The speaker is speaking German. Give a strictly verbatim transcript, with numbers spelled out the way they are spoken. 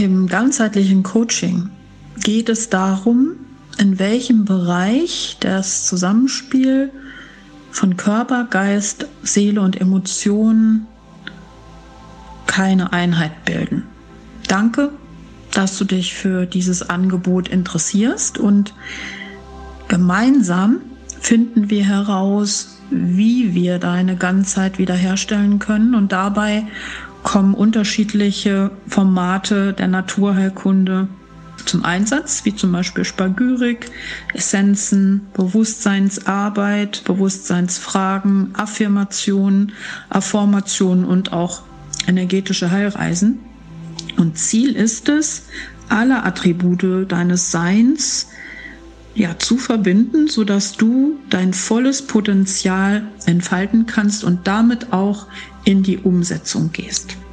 Im ganzheitlichen Coaching geht es darum, in welchem Bereich das Zusammenspiel von Körper, Geist, Seele und Emotionen keine Einheit bilden. Danke, dass du dich für dieses Angebot interessierst, und gemeinsam finden wir heraus, wie wir deine Ganzheit wiederherstellen können, und dabei kommen unterschiedliche Formate der Naturheilkunde zum Einsatz, wie zum Beispiel Spagyrik, Essenzen, Bewusstseinsarbeit, Bewusstseinsfragen, Affirmationen, Affirmationen und auch energetische Heilreisen. Und Ziel ist es, alle Attribute deines Seins ja, zu verbinden, sodass du dein volles Potenzial entfalten kannst und damit auch in die Umsetzung gehst.